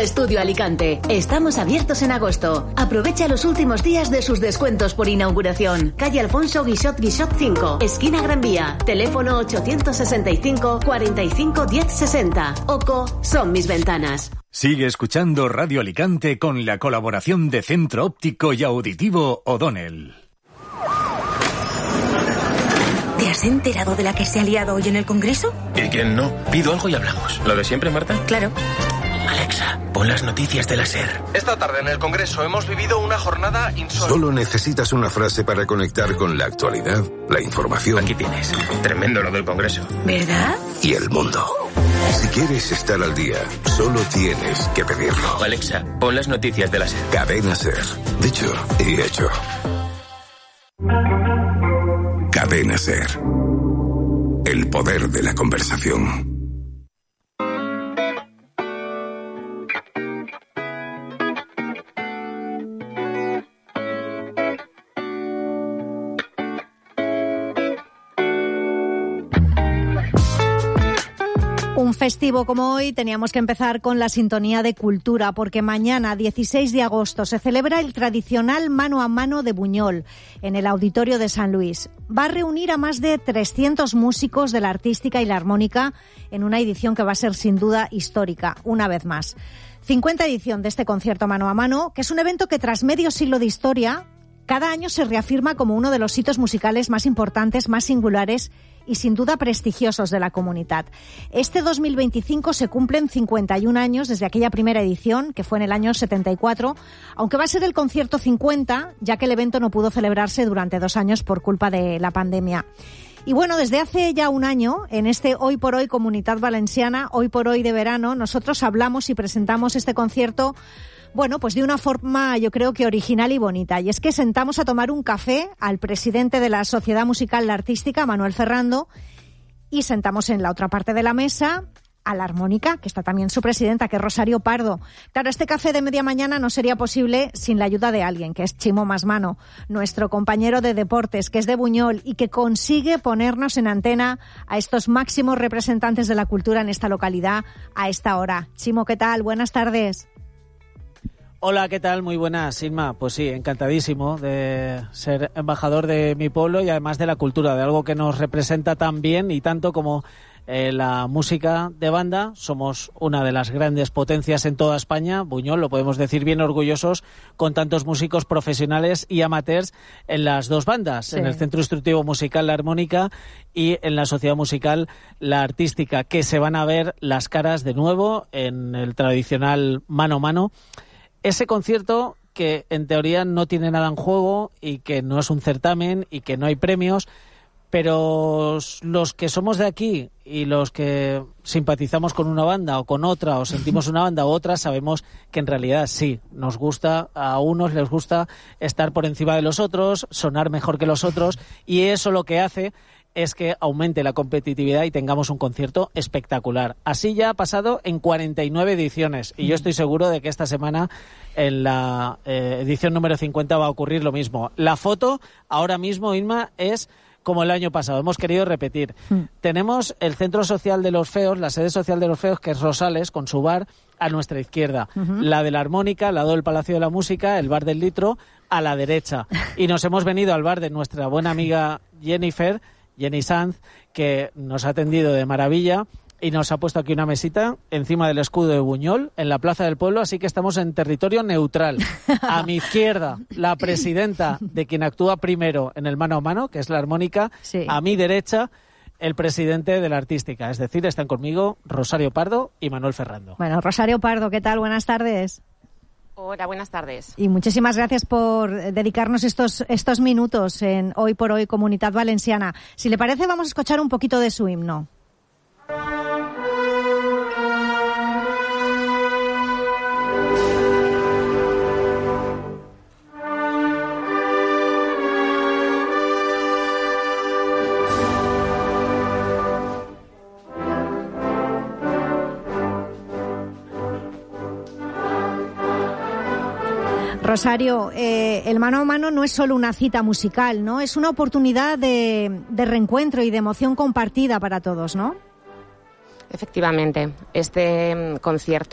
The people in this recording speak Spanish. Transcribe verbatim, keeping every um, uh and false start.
Estudio Alicante. Estamos abiertos en agosto. Aprovecha los últimos días de sus descuentos por inauguración. Calle Alfonso Guixot Guixot cinco, esquina Gran Vía. Teléfono ochocientos sesenta y cinco, cuarenta y cinco, diez sesenta. Oco, son mis ventanas. Sigue escuchando Radio Alicante con la colaboración de Centro Óptico y Auditivo O'Donnell. ¿Te has enterado de la que se ha liado hoy en el Congreso? ¿Y quién no? Pido algo y hablamos. ¿Lo de siempre, Marta? Claro. Alexa, pon las noticias de la SER. Esta tarde en el Congreso hemos vivido una jornada insólita. Solo necesitas una frase para conectar con la actualidad, la información. Aquí tienes. Tremendo lo del Congreso. ¿Verdad? Y el mundo. Si quieres estar al día, solo tienes que pedirlo. Alexa, pon las noticias de la SER. Cadena SER. Dicho y hecho. Cadena SER. El poder de la conversación. Un festivo como hoy teníamos que empezar con la sintonía de cultura, porque mañana, dieciséis de agosto, se celebra el tradicional Mano a Mano de Buñol, en el Auditorio de San Luis. Va a reunir a más de trescientos músicos de la artística y la armónica en una edición que va a ser sin duda histórica, una vez más. cincuenta edición de este concierto Mano a Mano, que es un evento que tras medio siglo de historia, cada año se reafirma como uno de los hitos musicales más importantes, más singulares y sin duda prestigiosos de la comunidad. Este dos mil veinticinco se cumplen cincuenta y un años desde aquella primera edición, que fue en el año setenta y cuatro, aunque va a ser el concierto cincuenta, ya que el evento no pudo celebrarse durante dos años por culpa de la pandemia. Y bueno, desde hace ya un año, en este Hoy por Hoy Comunidad Valenciana, Hoy por Hoy de verano, nosotros hablamos y presentamos este concierto, bueno, pues de una forma yo creo que original y bonita. Y es que sentamos a tomar un café al presidente de la Sociedad Musical La Artística, Manuel Ferrando, y sentamos en la otra parte de la mesa a la armónica, que está también su presidenta, que es Rosario Pardo. Claro, este café de media mañana no sería posible sin la ayuda de alguien, que es Chimo Masmano, nuestro compañero de deportes, que es de Buñol y que consigue ponernos en antena a estos máximos representantes de la cultura en esta localidad a esta hora. Chimo, ¿qué tal? Buenas tardes. Hola, ¿qué tal? Muy buenas, Inma. Pues sí, encantadísimo de ser embajador de mi pueblo y además de la cultura, de algo que nos representa tan bien y tanto como eh, la música de banda. Somos una de las grandes potencias en toda España, Buñol, lo podemos decir bien orgullosos, con tantos músicos profesionales y amateurs en las dos bandas, sí. En el Centro Instructivo Musical La Armónica y en la Sociedad Musical La Artística, que se van a ver las caras de nuevo en el tradicional mano a mano. Ese concierto que en teoría no tiene nada en juego y que no es un certamen y que no hay premios, pero los que somos de aquí y los que simpatizamos con una banda o con otra o sentimos una banda u otra sabemos que en realidad sí, nos gusta, a unos les gusta estar por encima de los otros, sonar mejor que los otros, y eso lo que hace es que aumente la competitividad y tengamos un concierto espectacular. Así ya ha pasado en cuarenta y nueve ediciones y yo estoy seguro de que esta semana en la eh, edición número cincuenta va a ocurrir lo mismo. La foto ahora mismo, Inma, es como el año pasado. Hemos querido repetir. Mm. Tenemos el Centro Social de los Feos, la sede social de los Feos, que es Rosales, con su bar a nuestra izquierda. Uh-huh. La de la Armónica, al lado del Palacio de la Música, el bar del Litro, a la derecha. Y nos hemos venido al bar de nuestra buena amiga Jennifer, Jenny Sanz, que nos ha atendido de maravilla y nos ha puesto aquí una mesita encima del escudo de Buñol en la Plaza del Pueblo, así que estamos en territorio neutral. A mi izquierda, la presidenta de quien actúa primero en el mano a mano, que es la armónica. Sí. A mi derecha, el presidente de la artística, es decir, están conmigo Rosario Pardo y Manuel Ferrando. Bueno, Rosario Pardo, ¿qué tal? Buenas tardes. Hola, buenas tardes. Y muchísimas gracias por dedicarnos estos estos minutos en Hoy por Hoy Comunidad Valenciana. Si le parece, vamos a escuchar un poquito de su himno. Rosario, eh, el mano a mano no es solo una cita musical, ¿no? Es una oportunidad de, de reencuentro y de emoción compartida para todos, ¿no? Efectivamente, este concierto